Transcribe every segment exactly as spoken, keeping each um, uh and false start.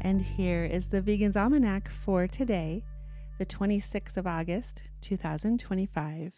And here is the Vegan's Almanac for today, the twenty-sixth of August, two thousand twenty-five.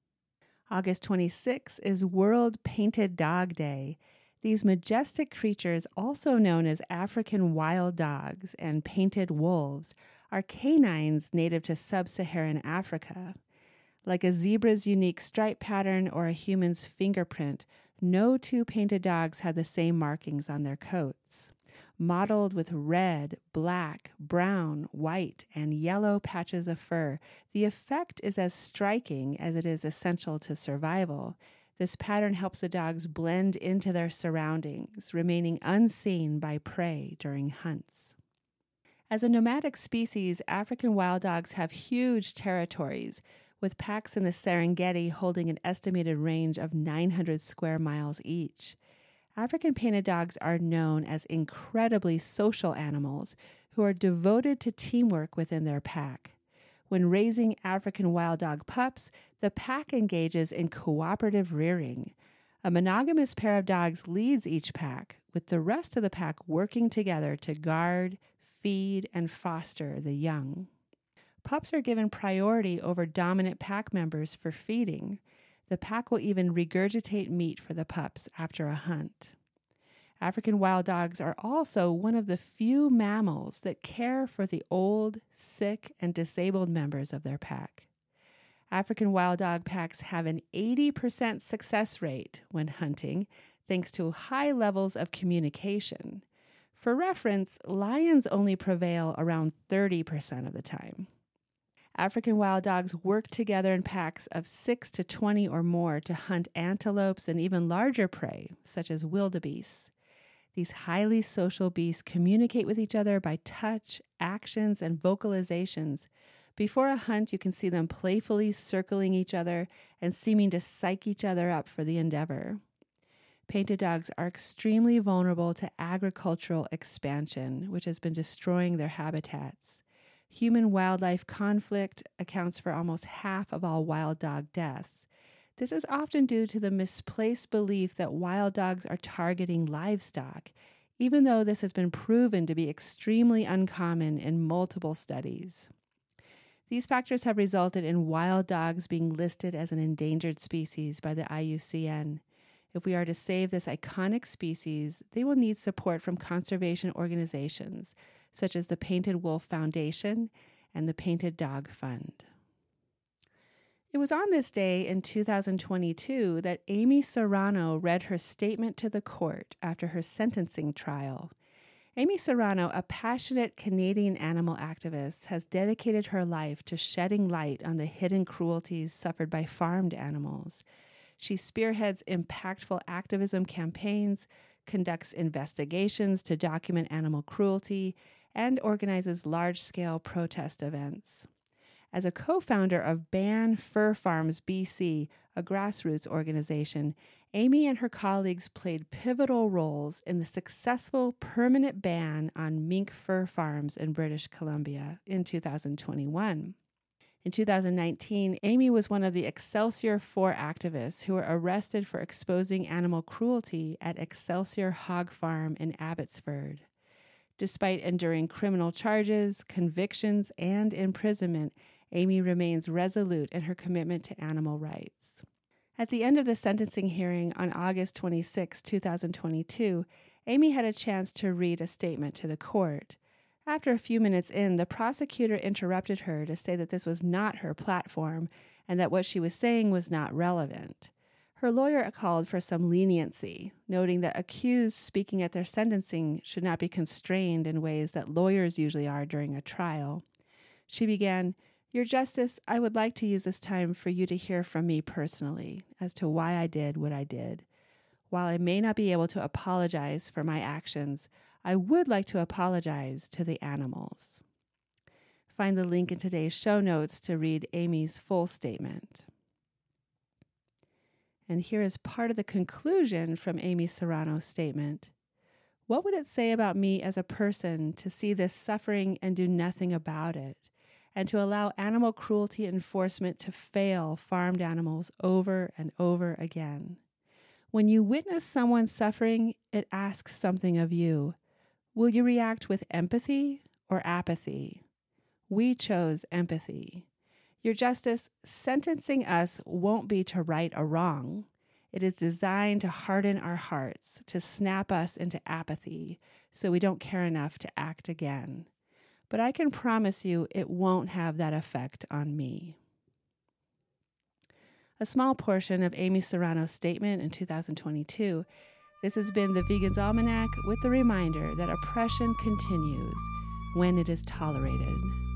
August twenty-sixth is World Painted Dog Day. These majestic creatures, also known as African wild dogs and painted wolves, are canines native to sub-Saharan Africa. Like a zebra's unique stripe pattern or a human's fingerprint, no two painted dogs have the same markings on their coats. Mottled with red, black, brown, white, and yellow patches of fur, the effect is as striking as it is essential to survival. This pattern helps the dogs blend into their surroundings, remaining unseen by prey during hunts. As a nomadic species, African wild dogs have huge territories, with packs in the Serengeti holding an estimated range of nine hundred square miles each. African painted dogs are known as incredibly social animals who are devoted to teamwork within their pack. When raising African wild dog pups, the pack engages in cooperative rearing. A monogamous pair of dogs leads each pack, with the rest of the pack working together to guard, feed, and foster the young. Pups are given priority over dominant pack members for feeding. The pack will even regurgitate meat for the pups after a hunt. African wild dogs are also one of the few mammals that care for the old, sick, and disabled members of their pack. African wild dog packs have an eighty percent success rate when hunting, thanks to high levels of communication. For reference, lions only prevail around thirty percent of the time. African wild dogs work together in packs of six to twenty or more to hunt antelopes and even larger prey, such as wildebeest. These highly social beasts communicate with each other by touch, actions, and vocalizations. Before a hunt, you can see them playfully circling each other and seeming to psych each other up for the endeavor. Painted dogs are extremely vulnerable to agricultural expansion, which has been destroying their habitats. Human-wildlife conflict accounts for almost half of all wild dog deaths. This is often due to the misplaced belief that wild dogs are targeting livestock, even though this has been proven to be extremely uncommon in multiple studies. These factors have resulted in wild dogs being listed as an endangered species by the I U C N. If we are to save this iconic species, they will need support from conservation organizations, such as the Painted Wolf Foundation and the Painted Dog Fund. It was on this day in two thousand twenty-two that Amy Serrano read her statement to the court after her sentencing trial. Amy Serrano, a passionate Canadian animal activist, has dedicated her life to shedding light on the hidden cruelties suffered by farmed animals. She spearheads impactful activism campaigns, conducts investigations to document animal cruelty, and organizes large-scale protest events. As a co-founder of Ban Fur Farms B C, a grassroots organization, Amy and her colleagues played pivotal roles in the successful permanent ban on mink fur farms in British Columbia in two thousand twenty-one. In two thousand nineteen, Amy was one of the Excelsior four activists who were arrested for exposing animal cruelty at Excelsior Hog Farm in Abbotsford. Despite enduring criminal charges, convictions, and imprisonment, Amy remains resolute in her commitment to animal rights. At the end of the sentencing hearing on August twenty-sixth, two thousand twenty-two, Amy had a chance to read a statement to the court. After a few minutes in, the prosecutor interrupted her to say that this was not her platform and that what she was saying was not relevant. Her lawyer called for some leniency, noting that accused speaking at their sentencing should not be constrained in ways that lawyers usually are during a trial. She began, "Your Justice, I would like to use this time for you to hear from me personally as to why I did what I did. While I may not be able to apologize for my actions, I would like to apologize to the animals." Find the link in today's show notes to read Amy's full statement. And here is part of the conclusion from Amy Serrano's statement. What would it say about me as a person to see this suffering and do nothing about it, and to allow animal cruelty enforcement to fail farmed animals over and over again? When you witness someone suffering, it asks something of you. Will you react with empathy or apathy? We chose empathy. Your justice sentencing us won't be to right a wrong. It is designed to harden our hearts, to snap us into apathy so we don't care enough to act again. But I can promise you it won't have that effect on me. A small portion of Amy Serrano's statement in two thousand twenty-two. This has been the Vegan's Almanac with the reminder that oppression continues when it is tolerated.